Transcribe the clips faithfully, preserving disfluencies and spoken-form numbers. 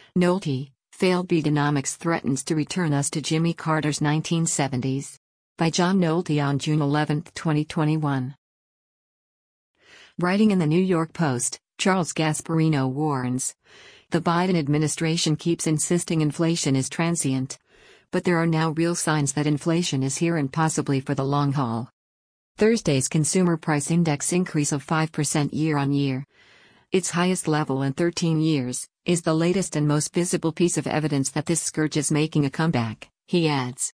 Nolte, failed Bidenomics threatens to return us to Jimmy Carter's nineteen seventies. By John Nolte on June eleventh, twenty twenty-one. Writing in the New York Post, Charles Gasparino warns. The Biden administration keeps insisting inflation is transient. But there are now real signs that inflation is here and possibly for the long haul. Thursday's Consumer Price Index increase of five percent year-on-year, its highest level in thirteen years, is the latest and most visible piece of evidence that this scourge is making a comeback, he adds.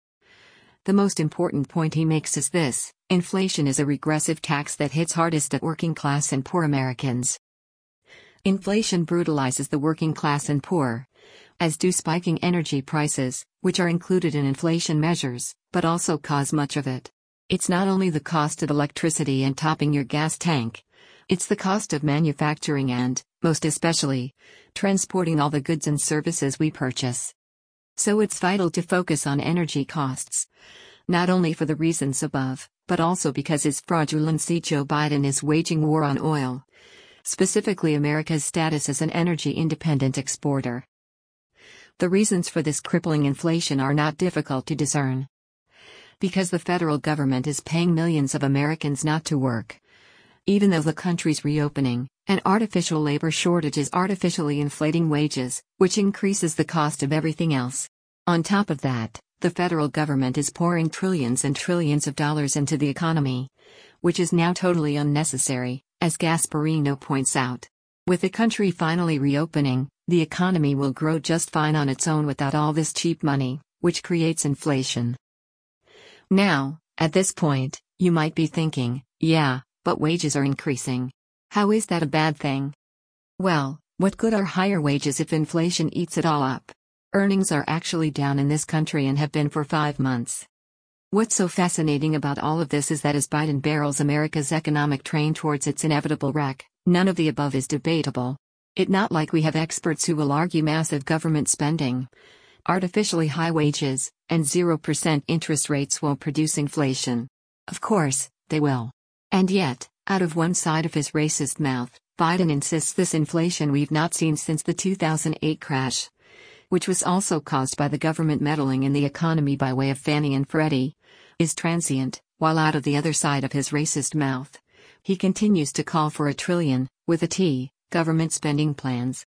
The most important point he makes is this: inflation is a regressive tax that hits hardest at working class and poor Americans. Inflation brutalizes the working class and poor, as do spiking energy prices, which are included in inflation measures, but also cause much of it. It's not only the cost of electricity and topping your gas tank, it's the cost of manufacturing and, most especially, transporting all the goods and services we purchase. So it's vital to focus on energy costs, not only for the reasons above, but also because His Fraudulency Joe Biden is waging war on oil, specifically America's status as an energy independent exporter. The reasons for this crippling inflation are not difficult to discern. Because the federal government is paying millions of Americans not to work. Even though the country's reopening, an artificial labor shortage is artificially inflating wages, which increases the cost of everything else. On top of that, the federal government is pouring trillions and trillions of dollars into the economy, which is now totally unnecessary, as Gasparino points out. With the country finally reopening, the economy will grow just fine on its own without all this cheap money, which creates inflation. Now, at this point, you might be thinking, yeah, but wages are increasing. How is that a bad thing? Well, what good are higher wages if inflation eats it all up? Earnings are actually down in this country and have been for five months. What's so fascinating about all of this is that as Biden barrels America's economic train towards its inevitable wreck, none of the above is debatable. It's not like we have experts who will argue massive government spending, artificially high wages, and zero percent interest rates will produce inflation. Of course, they will. And yet, out of one side of his racist mouth, Biden insists this inflation we've not seen since the two thousand eight crash, which was also caused by the government meddling in the economy by way of Fannie and Freddie, is transient, while out of the other side of his racist mouth, he continues to call for a trillion, with a T, government spending plans.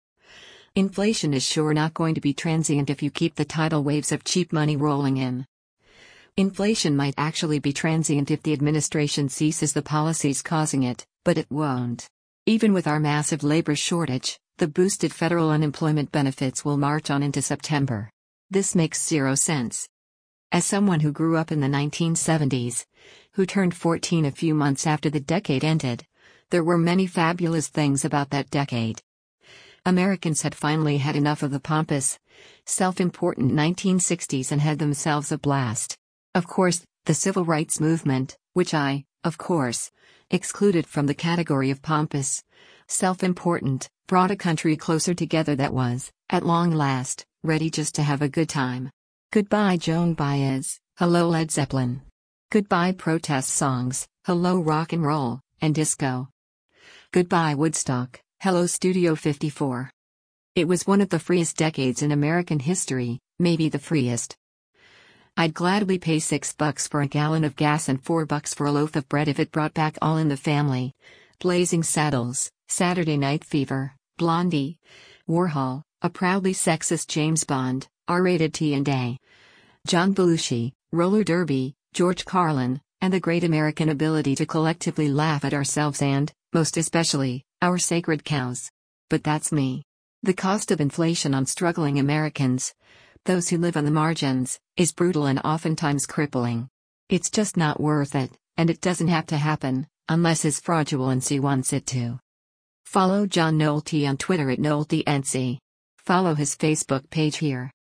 Inflation is sure not going to be transient if you keep the tidal waves of cheap money rolling in. Inflation might actually be transient if the administration ceases the policies causing it, but it won't. Even with our massive labor shortage, the boosted federal unemployment benefits will march on into September. This makes zero sense. As someone who grew up in the nineteen seventies, who turned fourteen a few months after the decade ended, there were many fabulous things about that decade. Americans had finally had enough of the pompous, self-important nineteen sixties and had themselves a blast. Of course, the civil rights movement, which I, of course, excluded from the category of pompous, self-important, brought a country closer together that was, at long last, ready just to have a good time. Goodbye Joan Baez, hello Led Zeppelin. Goodbye protest songs, hello rock and roll, and disco. Goodbye Woodstock, hello Studio fifty-four. It was one of the freest decades in American history, maybe the freest. I'd gladly pay six bucks for a gallon of gas and four bucks for a loaf of bread if it brought back All in the Family, Blazing Saddles, Saturday Night Fever, Blondie, Warhol, a proudly sexist James Bond, R-rated T and A, John Belushi, roller derby, George Carlin, and the great American ability to collectively laugh at ourselves and, most especially, our sacred cows. But that's me. The cost of inflation on struggling Americans, those who live on the margins, is brutal and oftentimes crippling. It's just not worth it, and it doesn't have to happen, unless His Fraudulency wants it to. Follow John Nolte on Twitter at NolteNC. Follow his Facebook page here.